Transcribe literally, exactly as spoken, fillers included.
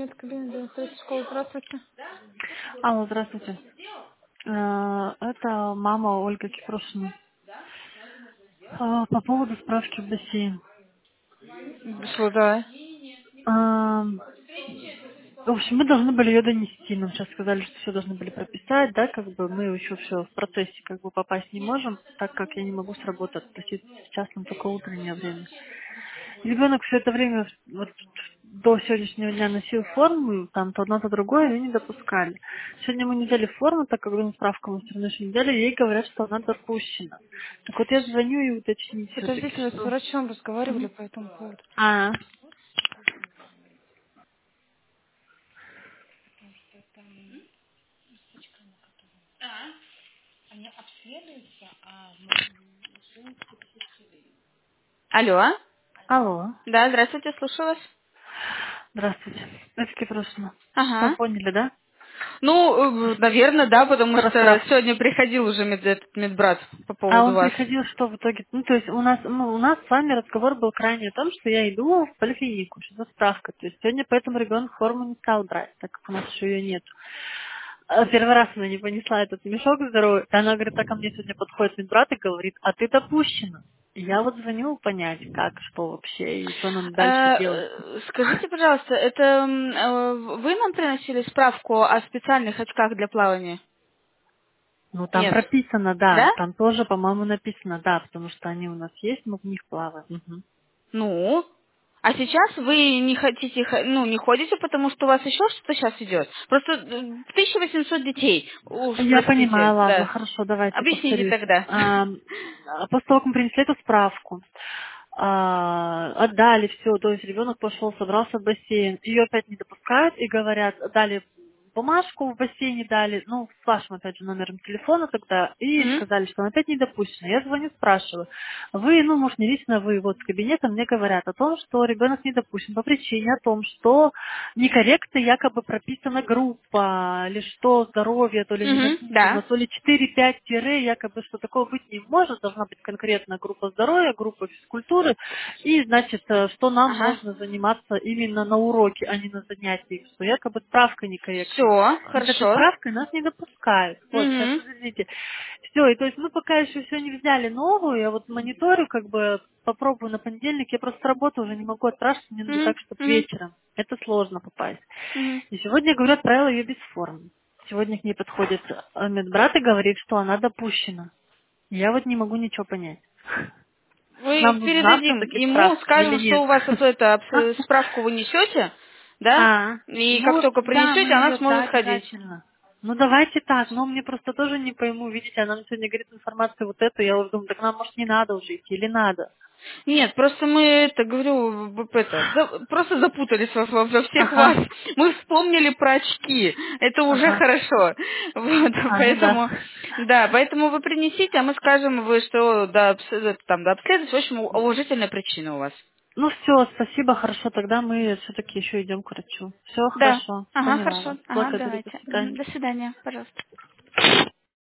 медкабина девяносто школы. Здравствуйте. Алло, здравствуйте. Э, Это мама Ольга Кипрушина. Э, По поводу справки в бассейн. Что, да? Эм, В общем, мы должны были ее донести. Нам сейчас сказали, что все должны были прописать, да, как бы мы еще все в процессе как бы попасть не можем, так как я не могу с работы отпросить. Сейчас нам только утреннее время. Ребенок все это время вот, до сегодняшнего дня носил форму, там то одно, то другое, ее не допускали. Сегодня мы не взяли форму, так как говорим справку мы все равно еще не взяли, ей говорят, что она допущена. Так вот я звоню и уточнить все-таки, Подождите, вы с что... врачом разговаривали Мгм. по этому поводу? А, Алло. алло, Да, здравствуйте, слушаю вас. здравствуйте. Это Кипрушина. Что, Ага. поняли, да? Ну, наверное, да, потому Про что справку. сегодня приходил уже мед, этот медбрат по А поводу он вас. приходил, что в итоге, ну, то есть у нас, ну, у нас с вами разговор был крайне о том, что я иду в поликлинику, что за справка. То есть сегодня поэтому ребенок форму не стал брать, так как у нас еще ее нет. А Первый раз она не понесла этот мешок здоровый, и она говорит, так ко мне сегодня подходит медбрат и говорит, а ты допущена. И я вот звоню понять, как, что вообще, и что нам дальше Э, делать. э, Скажите, пожалуйста, это м, э, вы нам приносили справку о специальных очках для плавания? Ну, там Нет. прописано, да, Да? там тоже, по-моему, написано, да, потому что они у нас есть, мы в них плаваем. Мгм. Ну, а сейчас вы не хотите, х- ну, не ходите, потому что у вас еще что-то сейчас идет. Просто э, тысяча восемьсот детей. Уж Я простите, понимаю, ладно, да. хорошо, давайте Объясните повторюсь. тогда. А, После того, как мы принесли эту справку, а, отдали все, то есть ребенок пошел, собрался в бассейн, ее опять не допускают и говорят, дали бумажку в бассейне дали, ну, с вашим, опять же, номером телефона тогда, и Мгм. сказали, что он опять не допущен. Я звоню, спрашиваю. Вы, ну, может, не лично вы, вот с кабинета мне говорят о том, что ребенок не допущен по причине о том, что некорректно якобы прописана группа, или что здоровье, то ли не Мгм. написано, Да. то ли четыре-пять тире, якобы, что такого быть не может, должна быть конкретно группа здоровья, группа физкультуры, и, значит, э, что нам Ага. можно заниматься именно на уроке, а не на занятиях, что якобы справка некорректна. Все, И с этой хорошо. справкой нас не допускают. Вот, сейчас, Мгм. подождите. Все, и то есть мы пока еще все не взяли новую, я вот мониторю, как бы попробую на понедельник, я просто с работы уже не могу отпрашиваться, мне надо Мгм. так, чтобы Мгм. вечером. Это сложно попасть. Мгм. И сегодня, говорю, отправила ее без формы. Сегодня к ней подходит э, медбрат и говорит, что она допущена. Я вот не могу ничего понять. Мы Нам нужна передадим все-таки ему, справка скажем, или что нет? у вас вот это абс- справку вы несете, да? А, И как ну только да, мы принесете, она ее, да, сможет ходить. обязательно. Ну давайте так, но мне просто тоже не пойму, видите, она мне сегодня говорит информацию вот эту, я уже думаю, так нам, может, не надо уже идти, или надо? Нет, просто мы это, говорю, б- б- это, за- просто запутались во, во- во всех вас. Ага, Мы вспомнили про очки. Это уже ага. хорошо. Вот, А, ну да. поэтому, да, поэтому вы принесите, а мы скажем, вы что, да, обс- это, там, да, обследовать, в общем, уважительная причина у вас. Ну все, спасибо, хорошо, тогда мы все-таки еще идем к врачу. Все Да. хорошо, Ага, поняла хорошо. вас. Ага, Благодарю, до давайте. Мгм, свидания. до свидания, пожалуйста.